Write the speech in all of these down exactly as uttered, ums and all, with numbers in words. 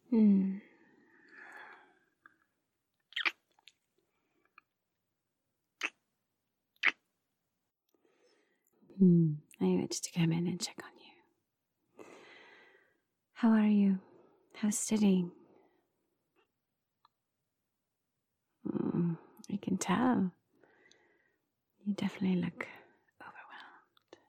Hmm. Hmm. I wanted to come in and check on you. How are you? How's studying? Mm, I can tell. You definitely look overwhelmed.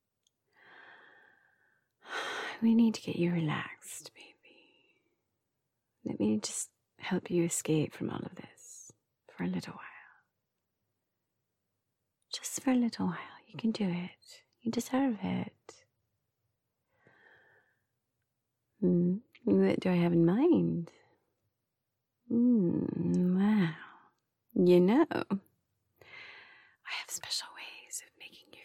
We need to get you relaxed, baby. Let me just help you escape from all of this for a little while. Just for a little while. You can do it. You deserve it. Hmm. What do I have in mind? Hmm. Wow. You know, I have special ways of making you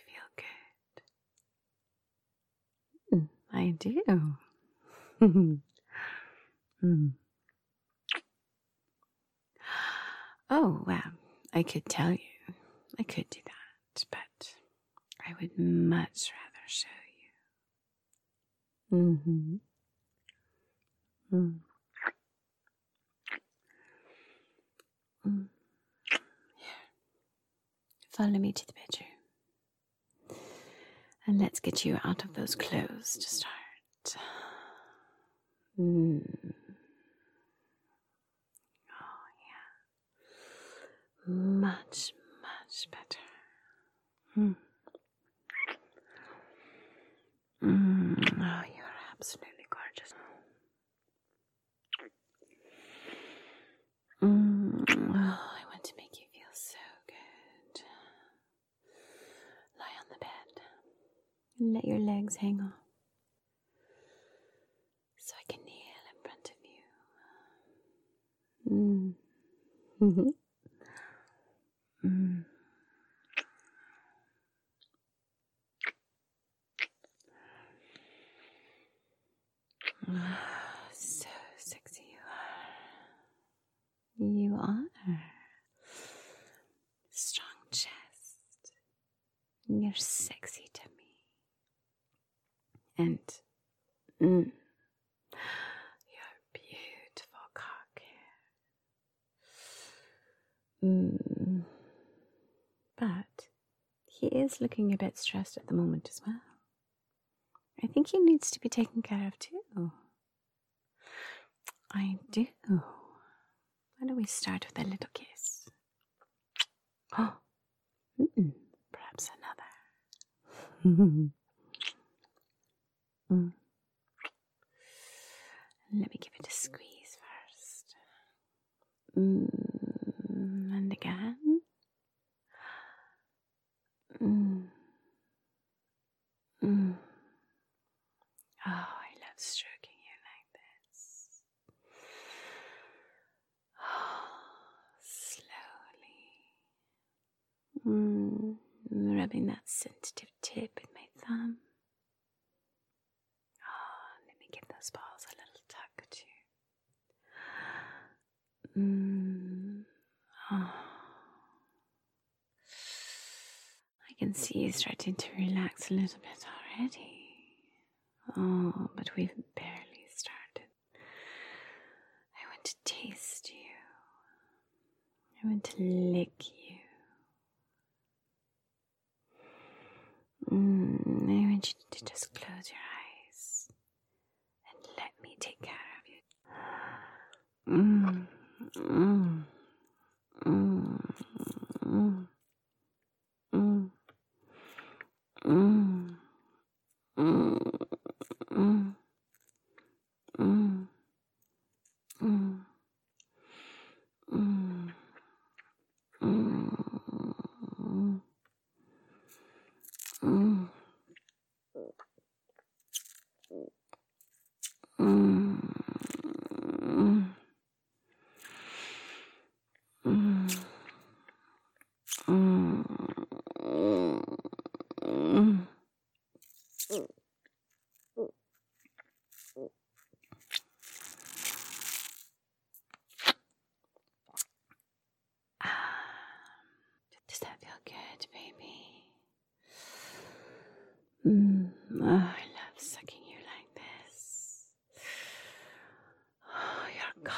feel good. Mm, I do. mm. Oh, wow. I could tell you. I could do that, but I would much rather show you. Mm-hmm. Mm. Mm. Here. Follow me to the bedroom. And let's get you out of those clothes to start. Mm. Oh, yeah. Much, much better. Mm. Mm. Oh, you're absolutely gorgeous. Mm. Oh, I want to make you feel so good. Lie on the bed and let your legs hang off so I can kneel in front of you. Mm. Mm-hmm. Mm. So sexy you are. You are. Strong chest. You're sexy to me. And mm, your beautiful cock hair. Mm. But he is looking a bit stressed at the moment as well. I think he needs to be taken care of too. I do. Why don't we start with a little kiss? Oh, mm-mm, perhaps another. mm. Let me give it a squeeze first. Mm, and again. Mm. Mm. Oh, I love stroking you like this. Oh, slowly. Mm. Rubbing that sensitive tip with my thumb. Oh, let me give those balls a little tug too. Mm. Oh. I can see you starting to relax a little bit already. Oh, but we've barely started. I want to taste you. I want to lick you. Mm, I want you to just close your eyes and let me take care of you. Mm, mm, mm, mm, mm, mm, mm, mm, mm, mm, mm, mm, mm. Mm, mm, mm, mm, mm. Does that feel good, baby? Mm. Oh, I love sucking you like this.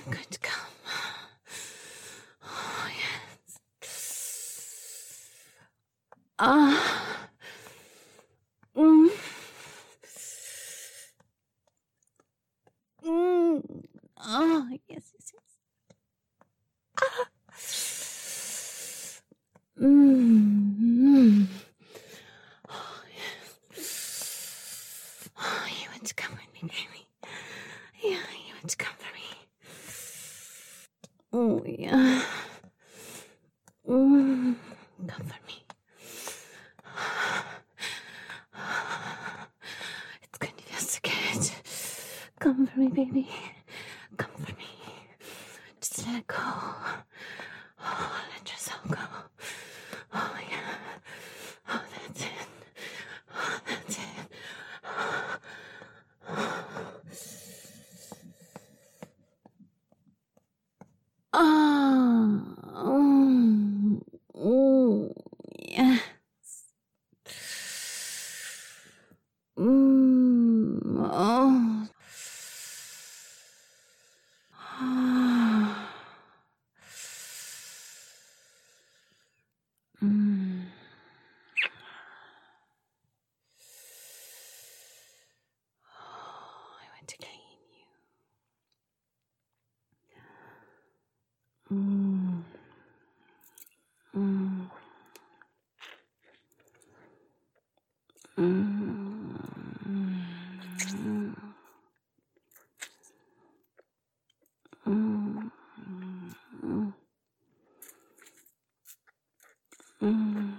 Good, come. Oh, yes. Ah. Mm. Mm. Oh, yes, yes, yes. Ah. Mm. Oh, yes. Oh, you want to come with me, baby? Yeah, you want to come for me? Oh, yeah. Mm. Come for me. It's going to feel so good. Come for me, baby. Come for me. Just let it go. Oh, let your soul go. Oh, yeah. Oh, that's it. Oh, that's it. Oh, mm, mm, yes. Mm, oh. Mm. Oh, I want to clean you. Mm. Mm. Mm. Mm. Mm. Mm.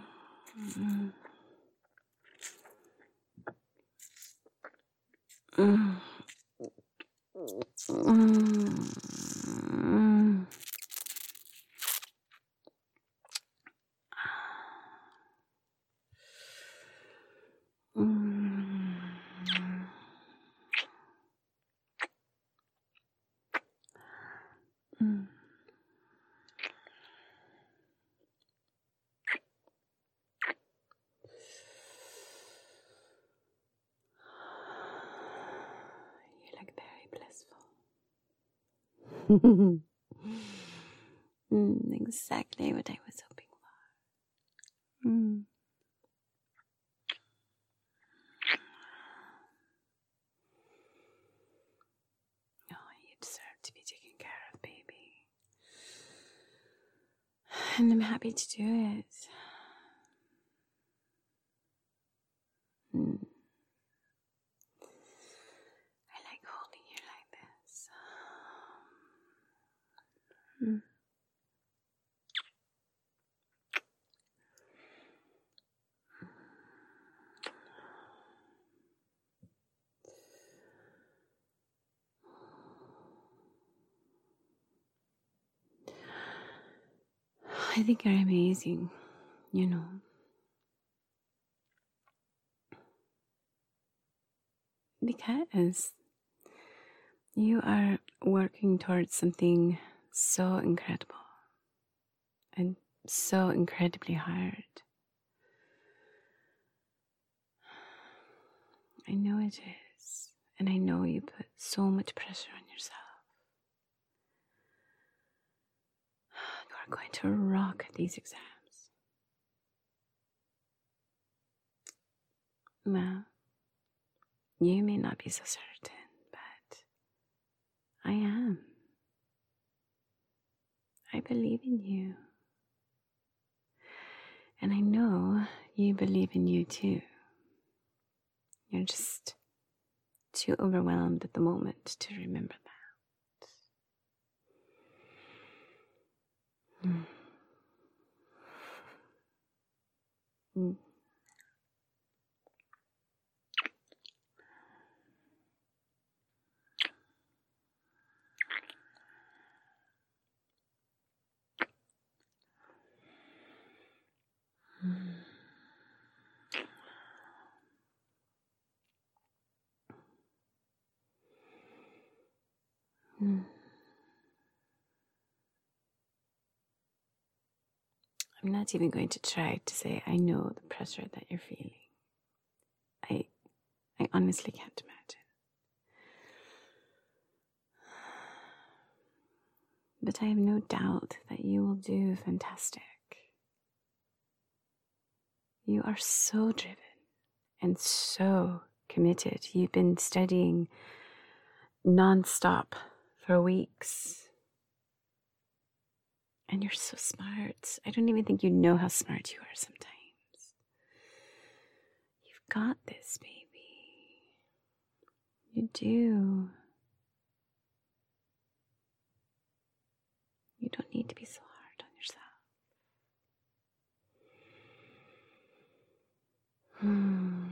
Mm. Mm. Mm. Mm. You look very blissful. mm, exactly what I was hoping for. Mm. Oh, you deserve to be taken care of, baby. And I'm happy to do it. Mm. I like holding you like this. Mm. I think you're amazing, you know. Because you are working towards something so incredible and so incredibly hard. I know it is, and I know you put so much pressure on yourself. You are going to rock these exams. Well, you may not be so certain, but I am. I believe in you. And I know you believe in you too. You're just too overwhelmed at the moment to remember that. Mm. Mm. Mm. Mm. I'm not even going to try to say I know the pressure that you're feeling. I I honestly can't imagine. but I have no doubt that you will do fantastic. You are so driven and so committed. You've been studying non-stop for weeks. And you're so smart. I don't even think you know how smart you are sometimes. You've got this, baby. You do. You don't need to be so hard on yourself. Hmm.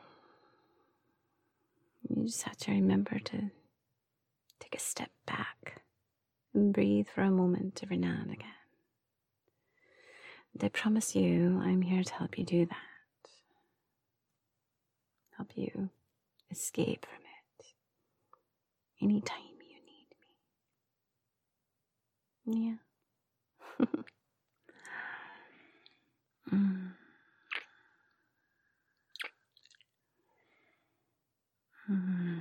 You just have to remember to take a step back and breathe for a moment every now and again. And I promise you, I'm here to help you do that. Help you escape from it anytime you need me. Yeah. mm. Mm.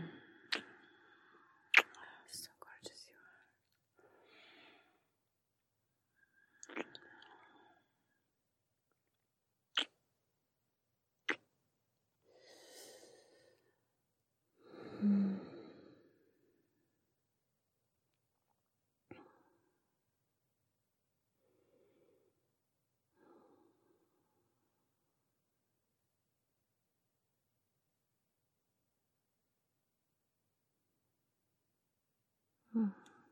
So gorgeous you are. Mm. Mm.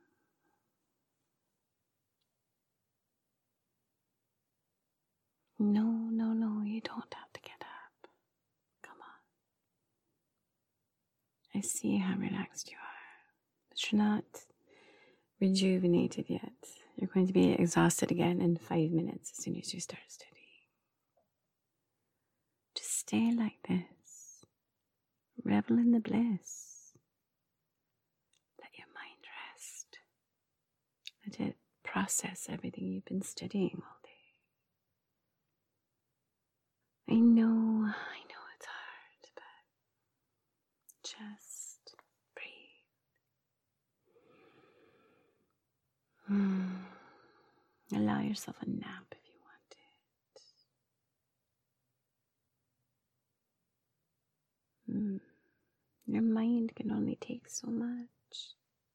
No, no, no, you don't have to get up. Come on. I see how relaxed you are, but you're not rejuvenated yet. You're going to be exhausted again in five minutes as soon as you start studying. Just stay like this. Revel in the bliss. Let your mind rest. Let it process everything you've been studying all day. I know, I know it's hard, but just breathe. Hmm. Allow yourself a nap if you want it. Hmm. Your mind can only take so much.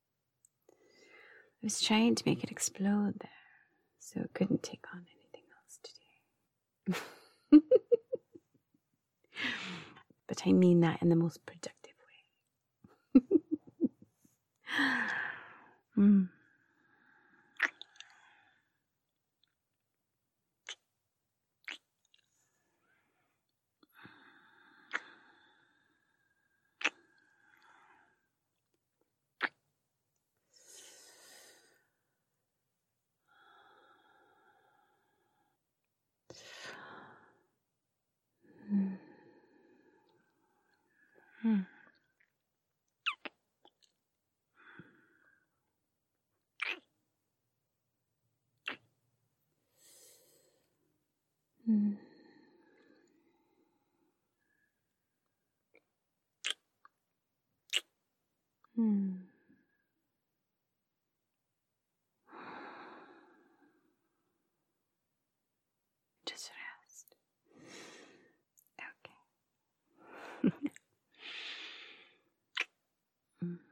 I was trying to make it explode there, so it couldn't take on anything else today. But I mean that in the most productive way. mm. Mm. Mm. Mm. Mm. Just rest. Okay. mm.